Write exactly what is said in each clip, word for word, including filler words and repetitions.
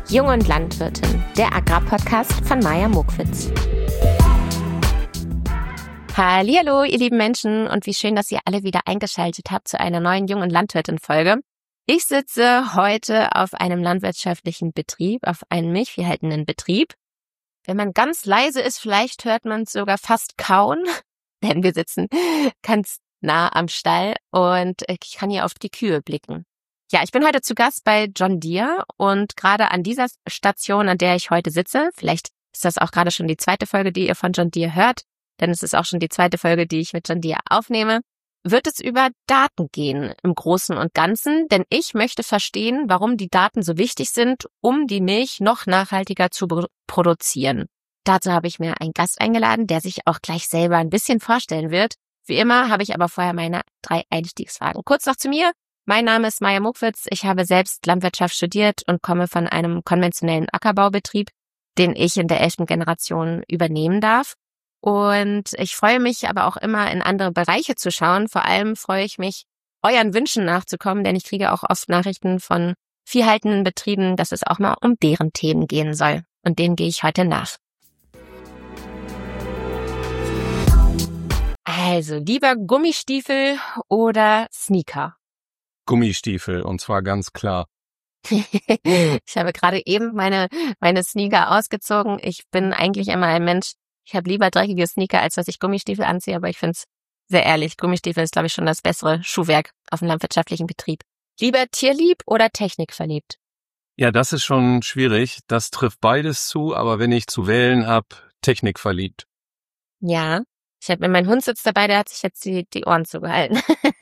Jung und Landwirtin, der Agrarpodcast von Maja Mokwitz. Hallihallo, ihr lieben Menschen, und wie schön, dass ihr alle wieder eingeschaltet habt zu einer neuen Jung und Landwirtin-Folge. Ich sitze heute auf einem landwirtschaftlichen Betrieb, auf einem milchviehhaltenden Betrieb. Wenn man ganz leise ist, vielleicht hört man es sogar fast kauen, denn wir sitzen ganz nah am Stall und ich kann hier auf die Kühe blicken. Ja, ich bin heute zu Gast bei John Deere und gerade an dieser Station, an der ich heute sitze, vielleicht ist das auch gerade schon die zweite Folge, die ihr von John Deere hört, denn es ist auch schon die zweite Folge, die ich mit John Deere aufnehme, wird es über Daten gehen im Großen und Ganzen, denn ich möchte verstehen, warum die Daten so wichtig sind, um die Milch noch nachhaltiger zu produzieren. Dazu habe ich mir einen Gast eingeladen, der sich auch gleich selber ein bisschen vorstellen wird. Wie immer habe ich aber vorher meine drei Einstiegsfragen. Kurz noch zu mir. Mein Name ist Maja Mokwitz. Ich habe selbst Landwirtschaft studiert und komme von einem konventionellen Ackerbaubetrieb, den ich in der elften Generation übernehmen darf. Und ich freue mich aber auch immer, in andere Bereiche zu schauen. Vor allem freue ich mich, euren Wünschen nachzukommen, denn ich kriege auch oft Nachrichten von viehhaltenden Betrieben, dass es auch mal um deren Themen gehen soll. Und denen gehe ich heute nach. Also, lieber Gummistiefel oder Sneaker? Gummistiefel, und zwar ganz klar. Ich habe gerade eben meine meine Sneaker ausgezogen. Ich bin eigentlich immer ein Mensch, ich habe lieber dreckige Sneaker, als dass ich Gummistiefel anziehe, aber ich finde es sehr ehrlich. Gummistiefel ist, glaube ich, schon das bessere Schuhwerk auf dem landwirtschaftlichen Betrieb. Lieber tierlieb oder technikverliebt? Ja, das ist schon schwierig. Das trifft beides zu, aber wenn ich zu wählen habe, technikverliebt. Ja. Ich habe, mein Hund sitzt dabei, der hat sich jetzt die, die Ohren zugehalten.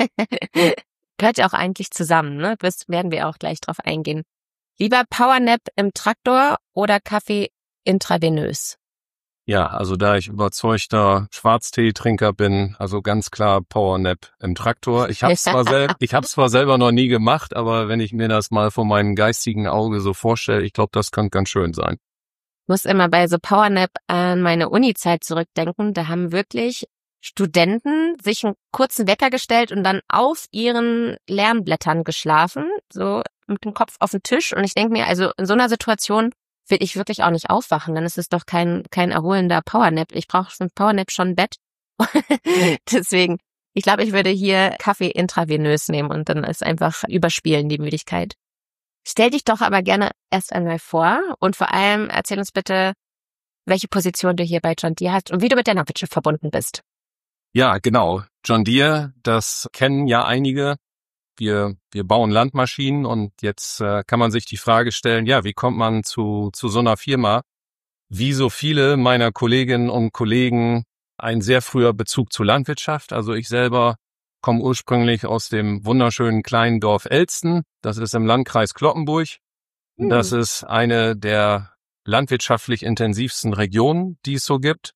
Gehört ja auch eigentlich zusammen, ne? Das werden wir auch gleich drauf eingehen. Lieber Powernap im Traktor oder Kaffee intravenös? Ja, also da ich überzeugter Schwarzteetrinker bin, also ganz klar Powernap im Traktor. Ich habe zwar sel- ich habe zwar selber noch nie gemacht, aber wenn ich mir das mal vor meinem geistigen Auge so vorstelle, ich glaube, das könnte ganz schön sein. Muss immer bei so Powernap an meine Uni-Zeit zurückdenken. Da haben wirklich Studenten sich einen kurzen Wecker gestellt und dann auf ihren Lernblättern geschlafen, so mit dem Kopf auf den Tisch. Und ich denke mir, also in so einer Situation will ich wirklich auch nicht aufwachen. Dann ist es doch kein kein erholender Powernap. Ich brauche für einen Powernap schon ein Bett. Deswegen, ich glaube, ich würde hier Kaffee intravenös nehmen und dann ist einfach überspielen die Müdigkeit. Stell dich doch aber gerne erst einmal vor und vor allem erzähl uns bitte, welche Position du hier bei John Deere hast und wie du mit der Landwirtschaft verbunden bist. Ja, genau. John Deere, das kennen ja einige. Wir wir bauen Landmaschinen und jetzt äh, kann man sich die Frage stellen, ja, wie kommt man zu zu so einer Firma? Wie so viele meiner Kolleginnen und Kollegen ein sehr früher Bezug zur Landwirtschaft. Also ich selber komme ursprünglich aus dem wunderschönen kleinen Dorf Elsten. Das ist im Landkreis Cloppenburg. Hm. Das ist eine der landwirtschaftlich intensivsten Regionen, die es so gibt.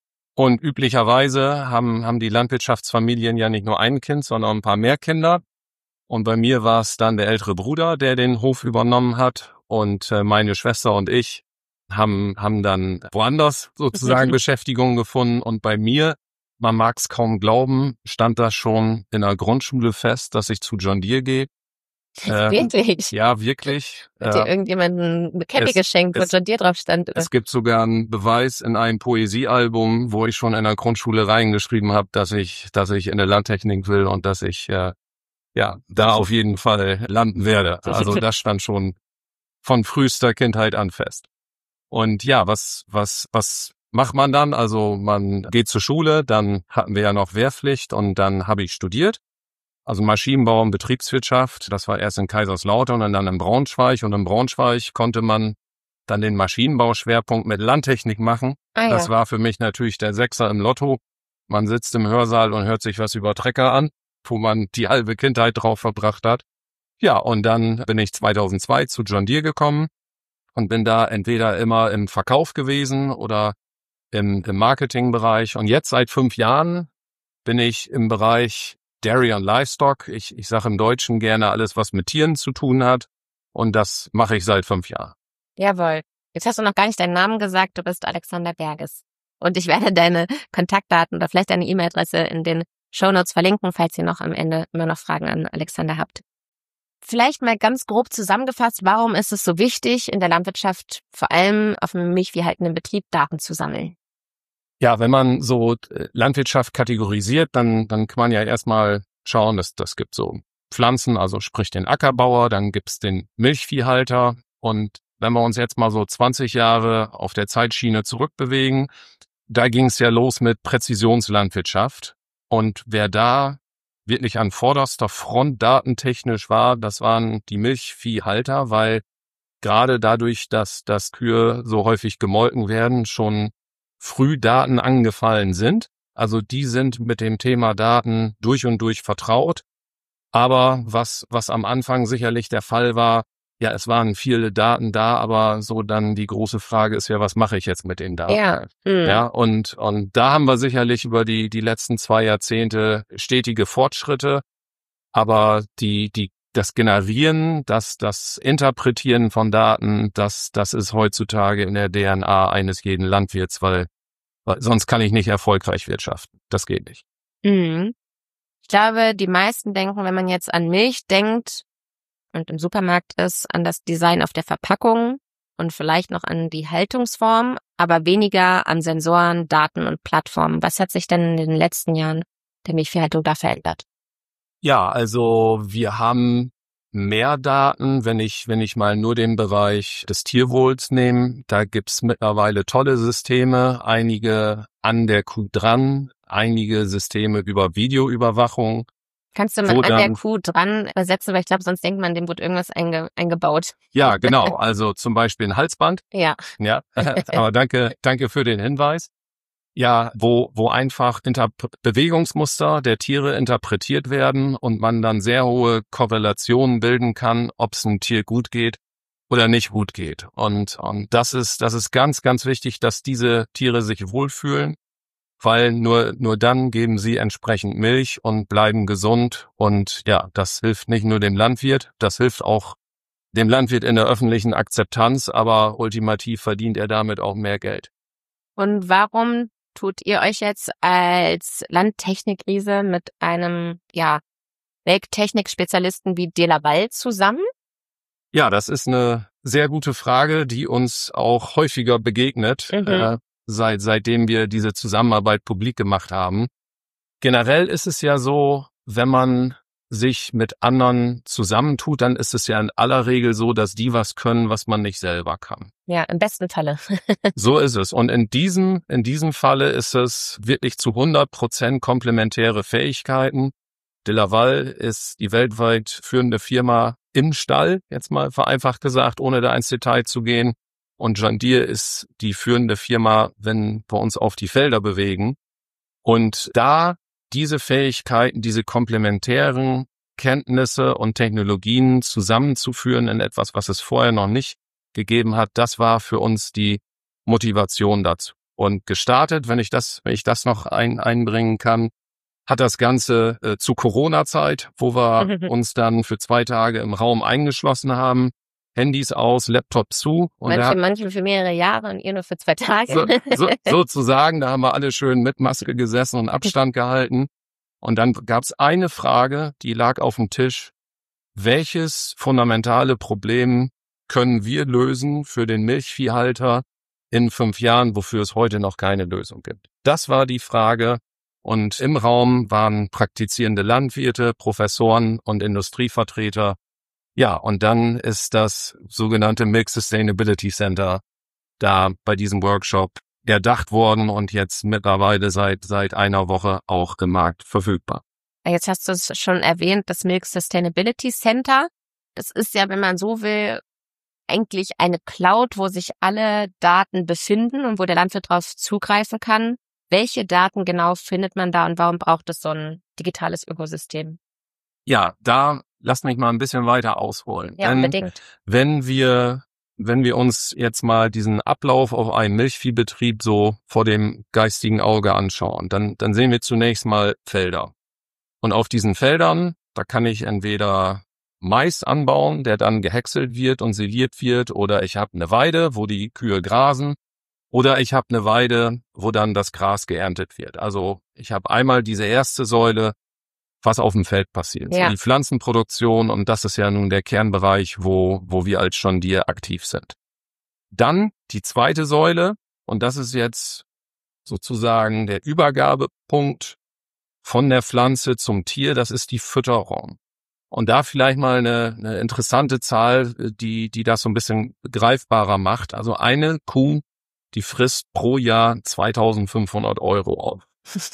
Und üblicherweise haben haben die Landwirtschaftsfamilien ja nicht nur ein Kind, sondern ein paar mehr Kinder. Und bei mir war es dann der ältere Bruder, der den Hof übernommen hat. Und äh, meine Schwester und ich haben haben dann woanders sozusagen Beschäftigung gefunden. Und bei mir, man mag es kaum glauben, stand das schon in der Grundschule fest, dass ich zu John Deere gehe. Äh, wirklich? Ja, wirklich. Hat dir irgendjemanden eine Cappy geschenkt, wo John Deere drauf stand? Oder? Es gibt sogar einen Beweis in einem Poesiealbum, wo ich schon in der Grundschule reingeschrieben habe, dass ich dass ich in der Landtechnik will und dass ich äh, ja da auf jeden Fall landen werde. Also das stand schon von frühester Kindheit an fest. Und ja, was was was macht man dann? Also man geht zur Schule, dann hatten wir ja noch Wehrpflicht und dann habe ich studiert. Also Maschinenbau und Betriebswirtschaft, das war erst in Kaiserslautern und dann in Braunschweig. Und in Braunschweig konnte man dann den Maschinenbauschwerpunkt mit Landtechnik machen. Ah, ja. Das war für mich natürlich der Sechser im Lotto. Man sitzt im Hörsaal und hört sich was über Trecker an, wo man die halbe Kindheit drauf verbracht hat. Ja, und dann bin ich zweitausendzwei zu John Deere gekommen und bin da entweder immer im Verkauf gewesen oder im, im Marketingbereich. Und jetzt seit fünf Jahren bin ich im Bereich Dairy und Livestock. Ich, ich sage im Deutschen gerne alles, was mit Tieren zu tun hat. Und das mache ich seit fünf Jahren. Jawohl. Jetzt hast du noch gar nicht deinen Namen gesagt. Du bist Alexander Berges. Und ich werde deine Kontaktdaten oder vielleicht deine E-Mail-Adresse in den Shownotes verlinken, falls ihr noch am Ende immer noch Fragen an Alexander habt. vielleicht mal ganz grob zusammengefasst, warum ist es so wichtig, in der Landwirtschaft, vor allem auf einem milchviehhaltenden Betrieb, Daten zu sammeln? Ja, wenn man so Landwirtschaft kategorisiert, dann, dann kann man ja erstmal schauen, dass das gibt so Pflanzen, also sprich den Ackerbauer, dann gibt's den Milchviehhalter. Und wenn wir uns jetzt mal so zwanzig Jahre auf der Zeitschiene zurückbewegen, da ging's ja los mit Präzisionslandwirtschaft. Und wer da wirklich an vorderster Front datentechnisch war, das waren die Milchviehhalter, weil gerade dadurch, dass, dass Kühe so häufig gemolken werden, schon früh Daten angefallen sind. Also die sind mit dem Thema Daten durch und durch vertraut. Aber was, was am Anfang sicherlich der Fall war, ja, es waren viele Daten da, aber so dann die große Frage ist ja, was mache ich jetzt mit den Daten? Ja. Mhm. Ja, und, und da haben wir sicherlich über die, die letzten zwei Jahrzehnte stetige Fortschritte. Aber die, die, das Generieren, das, das Interpretieren von Daten, das, das ist heutzutage in der D N A eines jeden Landwirts, weil, weil sonst kann ich nicht erfolgreich wirtschaften. Das geht nicht. Mhm. Ich glaube, die meisten denken, wenn man jetzt an Milch denkt und im Supermarkt ist, an das Design auf der Verpackung und vielleicht noch an die Haltungsform, aber weniger an Sensoren, Daten und Plattformen. Was hat sich denn in den letzten Jahren der Milchviehhaltung da verändert? Ja, also wir haben mehr Daten, wenn ich, wenn ich mal nur den Bereich des Tierwohls nehme. Da gibt's mittlerweile tolle Systeme, einige an der Kuh dran, einige Systeme über Videoüberwachung. Kannst du mal an der Kuh dran übersetzen, weil ich glaube, sonst denkt man, dem wurde irgendwas einge, eingebaut. Ja, genau. Also zum Beispiel ein Halsband. Ja. Ja, aber danke, danke für den Hinweis. Ja, wo, wo einfach Interp- Bewegungsmuster der Tiere interpretiert werden und man dann sehr hohe Korrelationen bilden kann, ob es einem Tier gut geht oder nicht gut geht. Und, und das ist, das ist ganz, ganz wichtig, dass diese Tiere sich wohlfühlen, weil nur, nur dann geben sie entsprechend Milch und bleiben gesund. Und ja, das hilft nicht nur dem Landwirt, das hilft auch dem Landwirt in der öffentlichen Akzeptanz, aber ultimativ verdient er damit auch mehr Geld. Und warum tut ihr euch jetzt als Landtechnikriese mit einem, ja, Melktechnik-Spezialisten wie De La Valle zusammen? Ja, das ist eine sehr gute Frage, die uns auch häufiger begegnet, Mhm. äh, seit seitdem wir diese Zusammenarbeit publik gemacht haben. Generell ist es ja so, wenn man sich mit anderen zusammentut, dann ist es ja in aller Regel so, dass die was können, was man nicht selber kann. Ja, im besten Falle. So ist es. Und in diesem, in diesem Falle ist es wirklich zu hundert Prozent komplementäre Fähigkeiten. De La Valle ist die weltweit führende Firma im Stall, jetzt mal vereinfacht gesagt, ohne da ins Detail zu gehen. Und John Deere ist die führende Firma, wenn wir uns auf die Felder bewegen. Und da diese Fähigkeiten, diese komplementären Kenntnisse und Technologien zusammenzuführen in etwas, was es vorher noch nicht gegeben hat, das war für uns die Motivation dazu. Und gestartet, wenn ich das, wenn ich das noch ein, einbringen kann, hat das Ganze äh, zu Corona-Zeit, wo wir uns dann für zwei Tage im Raum eingeschlossen haben, Handys aus, Laptops zu. Und manche, hat, manche für mehrere Jahre und ihr nur für zwei Tage. So, so, sozusagen, da haben wir alle schön mit Maske gesessen und Abstand gehalten. Und dann gab es eine Frage, die lag auf dem Tisch. Welches fundamentale Problem können wir lösen für den Milchviehhalter in fünf Jahren, wofür es heute noch keine Lösung gibt? Das war die Frage. Und im Raum waren praktizierende Landwirte, Professoren und Industrievertreter. Ja, und dann ist das sogenannte Milk Sustainability Center da bei diesem Workshop erdacht worden und jetzt mittlerweile seit seit einer Woche auch im Markt verfügbar. Jetzt hast du es schon erwähnt, das Milk Sustainability Center. Das ist ja, wenn man so will, eigentlich eine Cloud, wo sich alle Daten befinden und wo der Landwirt darauf zugreifen kann. Welche Daten genau findet man da und warum braucht es so ein digitales Ökosystem? Ja, da lass mich mal ein bisschen weiter ausholen. Ja, Denn unbedingt. Wenn wir, wenn wir uns jetzt mal diesen Ablauf auf einem Milchviehbetrieb so vor dem geistigen Auge anschauen, dann, dann sehen wir zunächst mal Felder. Und auf diesen Feldern, da kann ich entweder Mais anbauen, der dann gehäckselt wird und siliert wird, oder ich habe eine Weide, wo die Kühe grasen, oder ich habe eine Weide, wo dann das Gras geerntet wird. Also ich habe einmal diese erste Säule, was auf dem Feld passiert. Ja. So die Pflanzenproduktion, und das ist ja nun der Kernbereich, wo, wo wir als John Deere aktiv sind. Dann die zweite Säule, und das ist jetzt sozusagen der Übergabepunkt von der Pflanze zum Tier, das ist die Fütterung. Und da vielleicht mal eine, eine interessante Zahl, die, die das so ein bisschen greifbarer macht. Also eine Kuh, die frisst pro Jahr zweitausendfünfhundert Euro auf.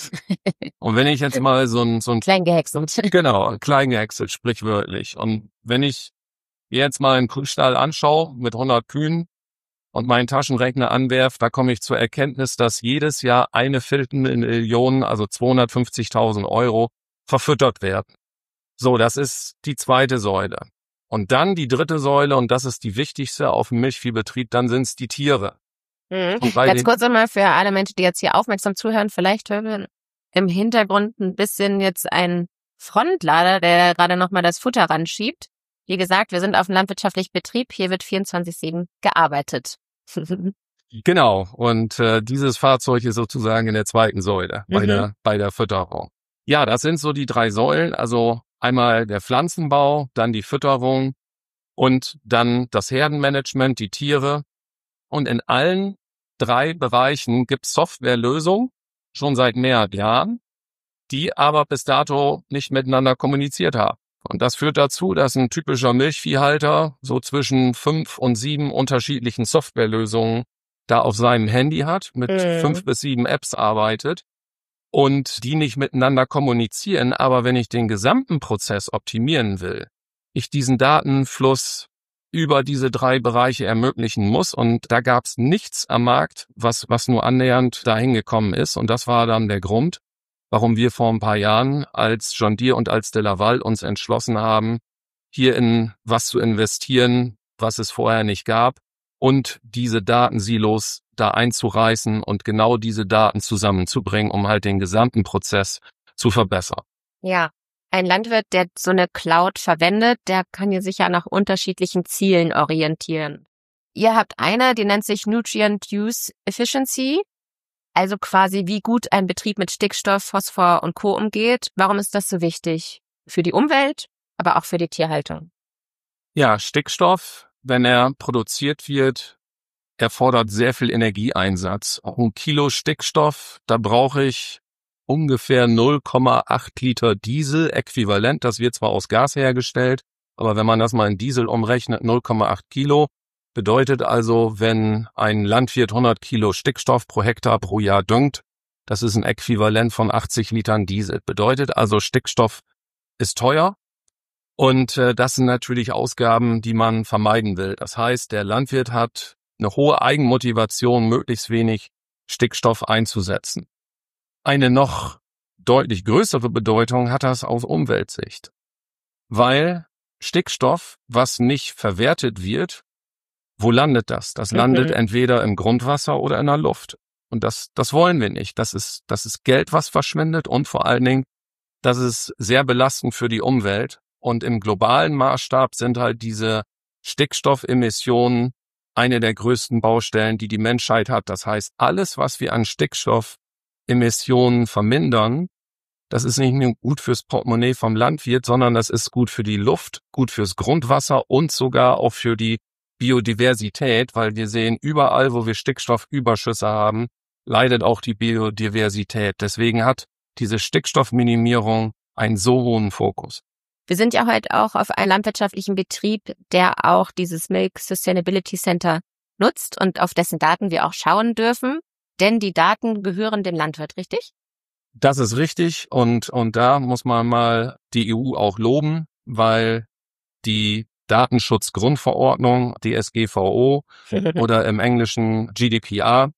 Und wenn ich jetzt mal so ein, so ein Klein gehäckselt. Genau, klein gehäckselt, sprichwörtlich. Und wenn ich jetzt mal einen Kuhstall anschaue mit hundert Kühen und meinen Taschenrechner anwerfe, da komme ich zur Erkenntnis, dass jedes Jahr eine Viertelmillion, also zweihundertfünfzigtausend Euro, verfüttert werden. So, das ist die zweite Säule. Und dann die dritte Säule, und das ist die wichtigste auf dem Milchviehbetrieb, dann sind es die Tiere. Mhm. Ganz kurz einmal für alle Menschen, die jetzt hier aufmerksam zuhören, vielleicht hören wir im Hintergrund ein bisschen jetzt einen Frontlader, der gerade nochmal das Futter ranschiebt. Wie gesagt, wir sind auf einem landwirtschaftlichen Betrieb, hier wird vierundzwanzig sieben gearbeitet. Genau, und äh, dieses Fahrzeug ist sozusagen in der zweiten Säule bei, Mhm. der, bei der Fütterung. Ja, das sind so die drei Säulen, also einmal der Pflanzenbau, dann die Fütterung und dann das Herdenmanagement, die Tiere. Und in allen drei Bereichen gibt es Softwarelösungen, schon seit mehreren Jahren, die aber bis dato nicht miteinander kommuniziert haben. Und das führt dazu, dass ein typischer Milchviehhalter so zwischen fünf und sieben unterschiedlichen Softwarelösungen da auf seinem Handy hat, mit Mhm. fünf bis sieben Apps arbeitet und die nicht miteinander kommunizieren. Aber wenn ich den gesamten Prozess optimieren will, ich diesen Datenfluss über diese drei Bereiche ermöglichen muss. Und da gab es nichts am Markt, was, was nur annähernd dahin gekommen ist. Und das war dann der Grund, warum wir vor ein paar Jahren als John Deere und als de Laval uns entschlossen haben, hier in was zu investieren, was es vorher nicht gab, und diese Datensilos da einzureißen und genau diese Daten zusammenzubringen, um halt den gesamten Prozess zu verbessern. Ja, ein Landwirt, der so eine Cloud verwendet, der kann ja sich ja nach unterschiedlichen Zielen orientieren. Ihr habt eine, die nennt sich Nutrient Use Efficiency, also quasi wie gut ein Betrieb mit Stickstoff, Phosphor und Co. umgeht. Warum ist das so wichtig? Für die Umwelt, aber auch für die Tierhaltung. Ja, Stickstoff, wenn er produziert wird, erfordert sehr viel Energieeinsatz. Auch ein Kilo Stickstoff, da brauche ich ungefähr null Komma acht Liter Diesel-Äquivalent. Das wird zwar aus Gas hergestellt, aber wenn man das mal in Diesel umrechnet, null Komma acht Kilo. Bedeutet also, wenn ein Landwirt hundert Kilo Stickstoff pro Hektar pro Jahr düngt, das ist ein Äquivalent von achtzig Litern Diesel. Bedeutet also, Stickstoff ist teuer. Und äh, das sind natürlich Ausgaben, die man vermeiden will. Das heißt, der Landwirt hat eine hohe Eigenmotivation, möglichst wenig Stickstoff einzusetzen. Eine noch deutlich größere Bedeutung hat das aus Umweltsicht. Weil Stickstoff, was nicht verwertet wird, wo landet das? Das landet Mhm. entweder im Grundwasser oder in der Luft. Und das, das wollen wir nicht. Das ist, das ist Geld, was verschwindet, und vor allen Dingen, das ist sehr belastend für die Umwelt. Und im globalen Maßstab sind halt diese Stickstoffemissionen eine der größten Baustellen, die die Menschheit hat. Das heißt, alles, was wir an Stickstoffemissionen vermindern, das ist nicht nur gut fürs Portemonnaie vom Landwirt, sondern das ist gut für die Luft, gut fürs Grundwasser und sogar auch für die Biodiversität, weil wir sehen, überall, wo wir Stickstoffüberschüsse haben, leidet auch die Biodiversität. Deswegen hat diese Stickstoffminimierung einen so hohen Fokus. Wir sind ja heute auch auf einem landwirtschaftlichen Betrieb, der auch dieses Milk Sustainability Center nutzt und auf dessen Daten wir auch schauen dürfen, denn die Daten gehören dem Landwirt, richtig? Das ist richtig, und, und da muss man mal die E U auch loben, weil die Datenschutzgrundverordnung, D S G V O oder im Englischen G D P R,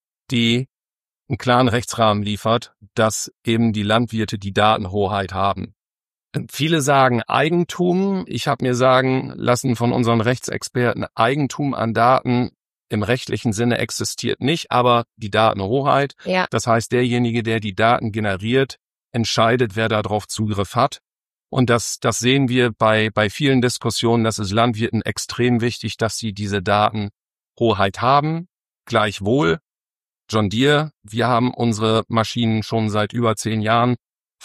die einen klaren Rechtsrahmen liefert, dass eben die Landwirte die Datenhoheit haben. Viele sagen Eigentum. Ich habe mir sagen lassen von unseren Rechtsexperten, Eigentum an Daten im rechtlichen Sinne existiert nicht, aber die Datenhoheit, Ja. das heißt, derjenige, der die Daten generiert, entscheidet, wer darauf Zugriff hat. Und das, das sehen wir bei, bei vielen Diskussionen. Das ist Landwirten extrem wichtig, dass sie diese Datenhoheit haben. Gleichwohl, John Deere, wir haben unsere Maschinen schon seit über zehn Jahren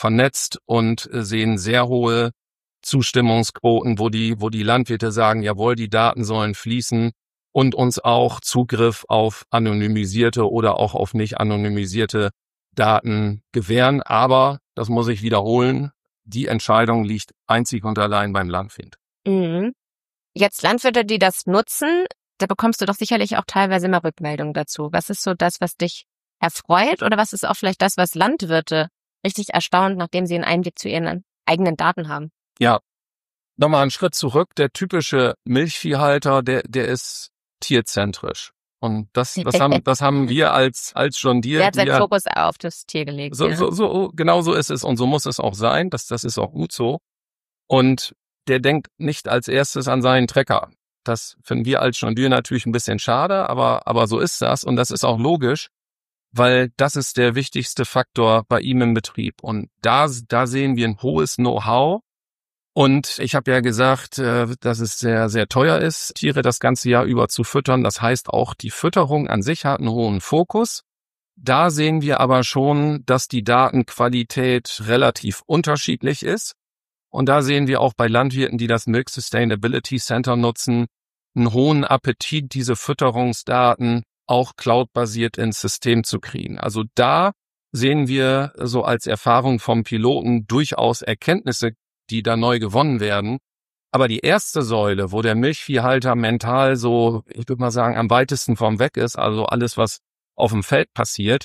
vernetzt und sehen sehr hohe Zustimmungsquoten, wo die, wo die Landwirte sagen, jawohl, die Daten sollen fließen und uns auch Zugriff auf anonymisierte oder auch auf nicht anonymisierte Daten gewähren. Aber, das muss ich wiederholen, die Entscheidung liegt einzig und allein beim Landwirt. Mhm. Jetzt Landwirte, die das nutzen, da bekommst du doch sicherlich auch teilweise immer Rückmeldungen dazu. Was ist so das, was dich erfreut oder was ist auch vielleicht das, was Landwirte richtig erstaunt, nachdem sie einen Einblick zu ihren eigenen Daten haben? Ja, nochmal einen Schritt zurück. Der typische Milchviehhalter, der, der ist tierzentrisch. Und das, das haben, das haben wir als, als John Deere. Der hat seinen wir, Fokus auf das Tier gelegt. So, ja. so, so, genau so ist es und so muss es auch sein. Das, das ist auch gut so. Und der denkt nicht als erstes an seinen Trecker. Das finden wir als John Deere natürlich ein bisschen schade, aber, aber so ist das. Und das ist auch logisch, weil das ist der wichtigste Faktor bei ihm im Betrieb. Und da, da sehen wir ein hohes Know-how. Und ich habe ja gesagt, dass es sehr, sehr teuer ist, Tiere das ganze Jahr über zu füttern. Das heißt, auch die Fütterung an sich hat einen hohen Fokus. Da sehen wir aber schon, dass die Datenqualität relativ unterschiedlich ist. Und da sehen wir auch bei Landwirten, die das Milk Sustainability Center nutzen, einen hohen Appetit, diese Fütterungsdaten auch cloudbasiert ins System zu kriegen. Also da sehen wir so als Erfahrung vom Piloten durchaus Erkenntnisse, die da neu gewonnen werden. Aber die erste Säule, wo der Milchviehhalter mental so, ich würde mal sagen, am weitesten vom weg ist, also alles, was auf dem Feld passiert,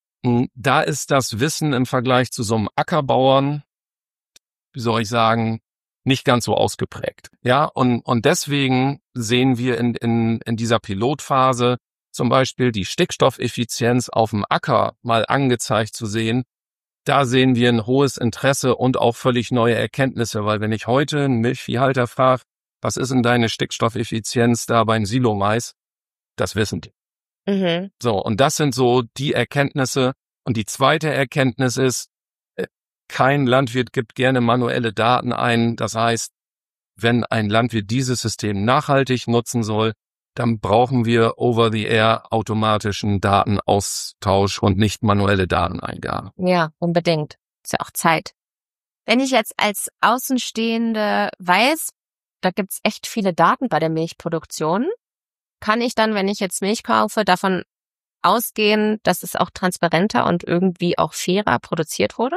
da ist das Wissen im Vergleich zu so einem Ackerbauern, wie soll ich sagen, nicht ganz so ausgeprägt. Ja, und, und deswegen sehen wir in, in, in dieser Pilotphase zum Beispiel die Stickstoffeffizienz auf dem Acker mal angezeigt zu sehen. Da sehen wir ein hohes Interesse und auch völlig neue Erkenntnisse, weil wenn ich heute einen Milchviehhalter frage, was ist denn deine Stickstoffeffizienz da beim Silomais? Das wissen die. Mhm. So, und das sind so die Erkenntnisse. Und die zweite Erkenntnis ist, kein Landwirt gibt gerne manuelle Daten ein. Das heißt, wenn ein Landwirt dieses System nachhaltig nutzen soll, dann brauchen wir over-the-air automatischen Datenaustausch und nicht manuelle Dateneingabe. Ja, unbedingt. Ist ja auch Zeit. Wenn ich jetzt als Außenstehende weiß, da gibt's echt viele Daten bei der Milchproduktion, kann ich dann, wenn ich jetzt Milch kaufe, davon ausgehen, dass es auch transparenter und irgendwie auch fairer produziert wurde?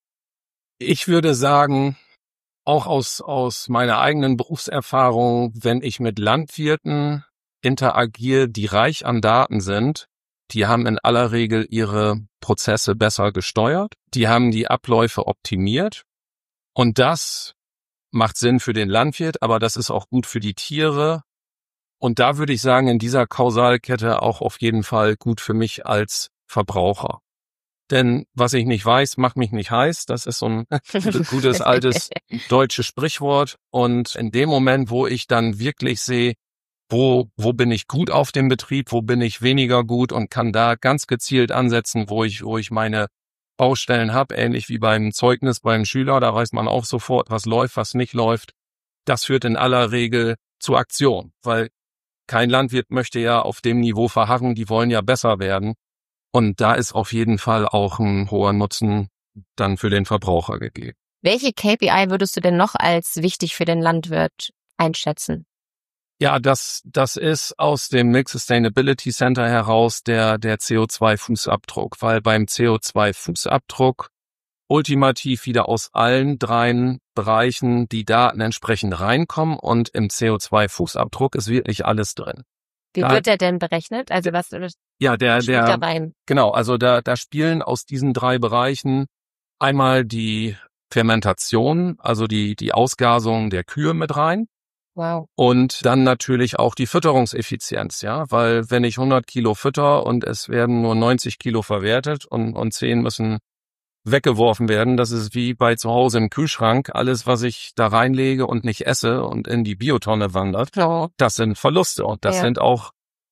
Ich würde sagen, auch aus, aus meiner eigenen Berufserfahrung, wenn ich mit Landwirten interagiere, die reich an Daten sind, die haben in aller Regel ihre Prozesse besser gesteuert, die haben die Abläufe optimiert und das macht Sinn für den Landwirt, aber das ist auch gut für die Tiere und da würde ich sagen, in dieser Kausalkette auch auf jeden Fall gut für mich als Verbraucher. Denn was ich nicht weiß, macht mich nicht heiß. Das ist so ein gutes altes deutsches Sprichwort. Und in dem Moment, wo ich dann wirklich sehe, wo wo bin ich gut auf dem Betrieb, wo bin ich weniger gut und kann da ganz gezielt ansetzen, wo ich wo ich meine Baustellen habe, ähnlich wie beim Zeugnis beim Schüler, da weiß man auch sofort, was läuft, was nicht läuft. Das führt in aller Regel zu Aktion, weil kein Landwirt möchte ja auf dem Niveau verharren, die wollen ja besser werden. Und da ist auf jeden Fall auch ein hoher Nutzen dann für den Verbraucher gegeben. Welche K P I würdest du denn noch als wichtig für den Landwirt einschätzen? Ja, das das ist aus dem Milk Sustainability Center heraus der der C O zwei Fußabdruck, weil beim C O zwei Fußabdruck ultimativ wieder aus allen dreien Bereichen die Daten entsprechend reinkommen und im C O zwei Fußabdruck ist wirklich alles drin. Wie Da- wird der denn berechnet? Also was Ja, der spielt da der rein? Genau, also da, da spielen aus diesen drei Bereichen einmal die Fermentation, also die, die Ausgasung der Kühe mit rein Wow. und dann natürlich auch die Fütterungseffizienz, ja, weil wenn ich hundert Kilo fütter und es werden nur neunzig Kilo verwertet und, und zehn müssen weggeworfen werden, das ist wie bei zu Hause im Kühlschrank, alles, was ich da reinlege und nicht esse und in die Biotonne wandert, So. das sind Verluste und das Ja. sind auch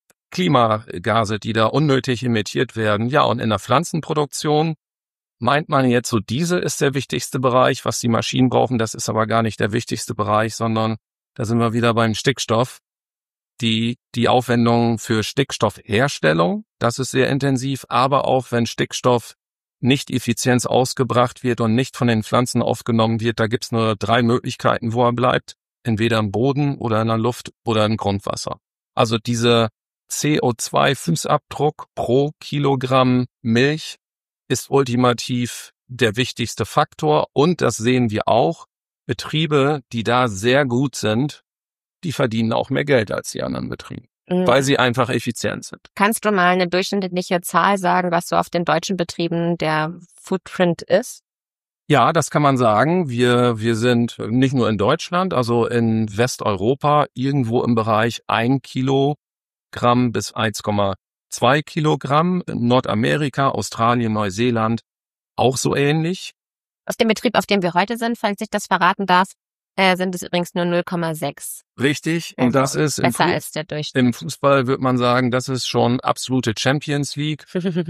Klimagase, die da unnötig emittiert werden. Ja, und in der Pflanzenproduktion meint man jetzt so, Diesel ist der wichtigste Bereich, was die Maschinen brauchen. Das ist aber gar nicht der wichtigste Bereich, sondern da sind wir wieder beim Stickstoff. Die, die Aufwendungen für Stickstoffherstellung, das ist sehr intensiv, aber auch wenn Stickstoff nicht effizient ausgebracht wird und nicht von den Pflanzen aufgenommen wird, da gibt's nur drei Möglichkeiten, wo er bleibt. Entweder im Boden oder in der Luft oder im Grundwasser. Also dieser C O zwei Fußabdruck pro Kilogramm Milch ist ultimativ der wichtigste Faktor. Und das sehen wir auch. Betriebe, die da sehr gut sind, die verdienen auch mehr Geld als die anderen Betriebe, mhm. weil sie einfach effizient sind. Kannst du mal eine durchschnittliche Zahl sagen, was so auf den deutschen Betrieben der Footprint ist? Ja, das kann man sagen. Wir, wir sind nicht nur in Deutschland, also in Westeuropa irgendwo im Bereich ein Kilogramm bis eins Komma zwei Kilogramm. In Nordamerika, Australien, Neuseeland auch so ähnlich. Aus dem Betrieb, auf dem wir heute sind, falls ich das verraten darf, äh, sind es übrigens nur null Komma sechs. Richtig. Und das ist im, besser Fu- als der Durchschnitt. Im Fußball würde man sagen, das ist schon absolute Champions League.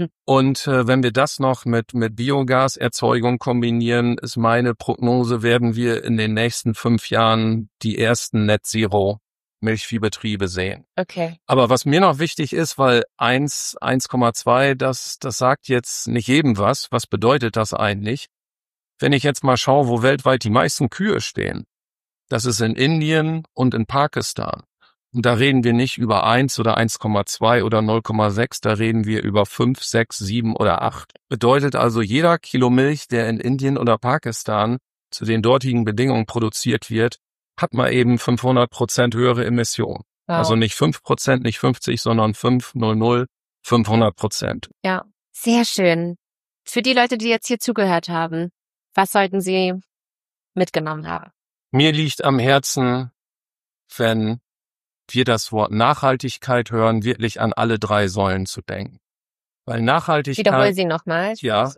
Und äh, wenn wir das noch mit mit Biogaserzeugung kombinieren, ist meine Prognose, werden wir in den nächsten fünf Jahren die ersten Net Zero Milchviehbetriebe sehen. Okay. Aber was mir noch wichtig ist, weil eins, eins Komma zwei, das das sagt jetzt nicht jedem was. Was bedeutet das eigentlich? Wenn ich jetzt mal schaue, wo weltweit die meisten Kühe stehen, das ist in Indien und in Pakistan. Und da reden wir nicht über eins oder eins Komma zwei oder null Komma sechs, da reden wir über fünf, sechs, sieben oder acht. Bedeutet also, jeder Kilo Milch, der in Indien oder Pakistan zu den dortigen Bedingungen produziert wird, hat mal eben fünfhundert Prozent höhere Emissionen. Wow. Also nicht fünf Prozent, nicht fünfzig, sondern fünf, null, null, fünfhundert Prozent. Ja, sehr schön. Für die Leute, die jetzt hier zugehört haben, was sollten sie mitgenommen haben? Mir liegt am Herzen, wenn wir das Wort Nachhaltigkeit hören, wirklich an alle drei Säulen zu denken. Weil Nachhaltigkeit... Wiederhol sie nochmal. Ja,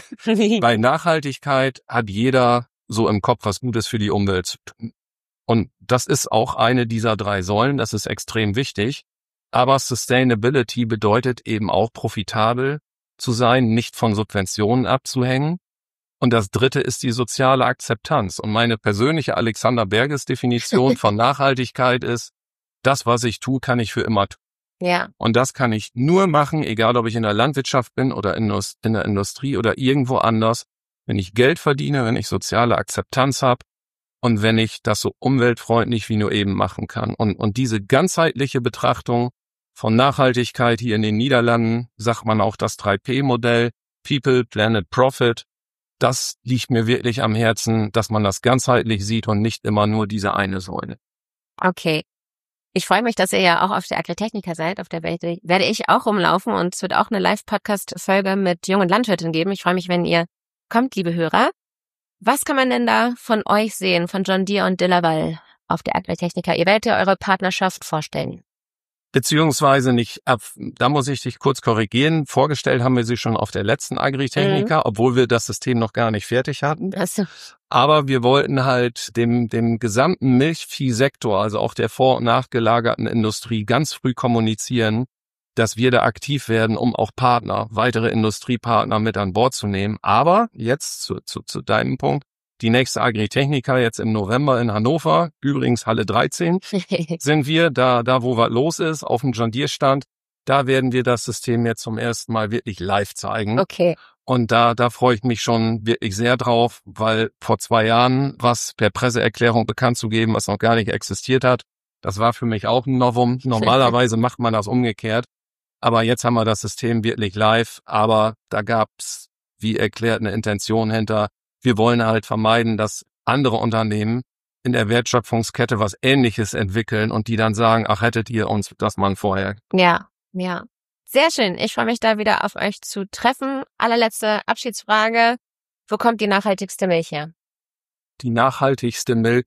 weil Nachhaltigkeit hat jeder so im Kopf, was Gutes für die Umwelt zu tun. Und das ist auch eine dieser drei Säulen, das ist extrem wichtig. Aber Sustainability bedeutet eben auch profitabel zu sein, nicht von Subventionen abzuhängen. Und das dritte ist die soziale Akzeptanz. Und meine persönliche Alexander Berges Definition von Nachhaltigkeit ist, das, was ich tue, kann ich für immer tun. Ja. Und das kann ich nur machen, egal ob ich in der Landwirtschaft bin oder in der Industrie oder irgendwo anders, wenn ich Geld verdiene, wenn ich soziale Akzeptanz habe und wenn ich das so umweltfreundlich wie nur eben machen kann. Und, und diese ganzheitliche Betrachtung von Nachhaltigkeit hier in den Niederlanden, sagt man auch das drei P Modell, People, Planet, Profit, das liegt mir wirklich am Herzen, dass man das ganzheitlich sieht und nicht immer nur diese eine Säule. Okay. Ich freue mich, dass ihr ja auch auf der Agritechnica seid. Auf der werde, werde ich auch rumlaufen und es wird auch eine Live-Podcast-Folge mit jungen Landwirten geben. Ich freue mich, wenn ihr kommt, liebe Hörer. Was kann man denn da von euch sehen, von John Deere und De La Val auf der Agritechnica? Ihr werdet ja eure Partnerschaft vorstellen. Beziehungsweise nicht, da muss ich dich kurz korrigieren, vorgestellt haben wir sie schon auf der letzten Agritechnica, mhm. obwohl wir das System noch gar nicht fertig hatten. Also. Aber wir wollten halt dem dem gesamten Milchviehsektor, also auch der vor- und nachgelagerten Industrie, ganz früh kommunizieren, dass wir da aktiv werden, um auch Partner, weitere Industriepartner mit an Bord zu nehmen. Aber jetzt zu, zu, zu deinem Punkt, die nächste Agritechnica jetzt im November in Hannover, übrigens Halle dreizehn, sind wir, da da wo was los ist, auf dem John Deere Stand, da werden wir das System jetzt zum ersten Mal wirklich live zeigen. Okay. Und da da freue ich mich schon wirklich sehr drauf, weil vor zwei Jahren was per Presseerklärung bekannt zu geben, was noch gar nicht existiert hat, das war für mich auch ein Novum. Normalerweise macht man das umgekehrt. Aber jetzt haben wir das System wirklich live, aber da gab's, wie erklärt, eine Intention hinter. Wir wollen halt vermeiden, dass andere Unternehmen in der Wertschöpfungskette was Ähnliches entwickeln und die dann sagen, ach, hättet ihr uns das mal vorher. Ja, ja. Sehr schön. Ich freue mich da wieder auf euch zu treffen. Allerletzte Abschiedsfrage. Wo kommt die nachhaltigste Milch her? Die nachhaltigste Milch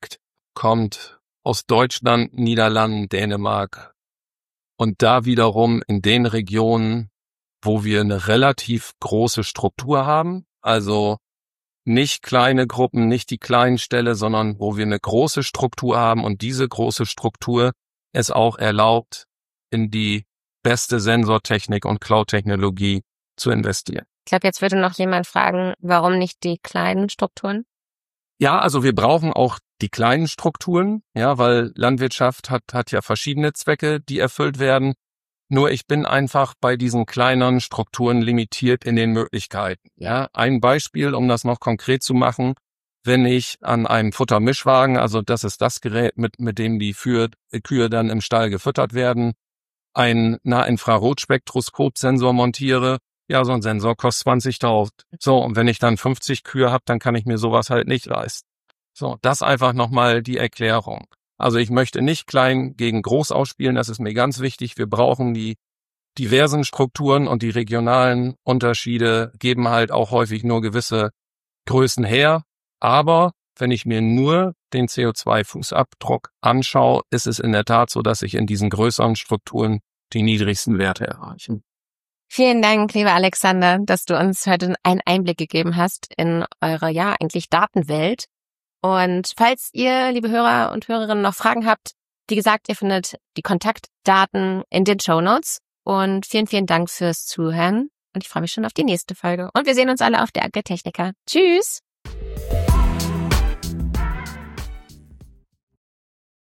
kommt aus Deutschland, Niederlanden, Dänemark. Und da wiederum in den Regionen, wo wir eine relativ große Struktur haben, also nicht kleine Gruppen, nicht die kleinen Ställe, sondern wo wir eine große Struktur haben und diese große Struktur es auch erlaubt, in die beste Sensortechnik und Cloud-Technologie zu investieren. Ich glaube, jetzt würde noch jemand fragen, warum nicht die kleinen Strukturen? Ja, also wir brauchen auch die kleinen Strukturen, ja, weil Landwirtschaft hat hat ja verschiedene Zwecke, die erfüllt werden Nur ich bin einfach bei diesen kleineren Strukturen limitiert in den Möglichkeiten. Ja, ein Beispiel, um das noch konkret zu machen. Wenn ich an einem Futtermischwagen, also das ist das Gerät, mit, mit dem die Für, Kühe dann im Stall gefüttert werden, einen Nahinfrarotspektroskopsensor montiere, ja, so ein Sensor kostet zwanzigtausend. So, und wenn ich dann fünfzig Kühe habe, dann kann ich mir sowas halt nicht leisten. So, das einfach nochmal die Erklärung. Also ich möchte nicht klein gegen groß ausspielen, das ist mir ganz wichtig. Wir brauchen die diversen Strukturen und die regionalen Unterschiede geben halt auch häufig nur gewisse Größen her. Aber wenn ich mir nur den C O zwei Fußabdruck anschaue, ist es in der Tat so, dass ich in diesen größeren Strukturen die niedrigsten Werte erreiche. Vielen Dank, lieber Alexander, dass du uns heute einen Einblick gegeben hast in eure, ja, eigentlich Datenwelt. Und falls ihr, liebe Hörer und Hörerinnen, noch Fragen habt, wie gesagt, ihr findet die Kontaktdaten in den Shownotes. Und vielen, vielen Dank fürs Zuhören. Und ich freue mich schon auf die nächste Folge. Und wir sehen uns alle auf der Agritechnica. Tschüss!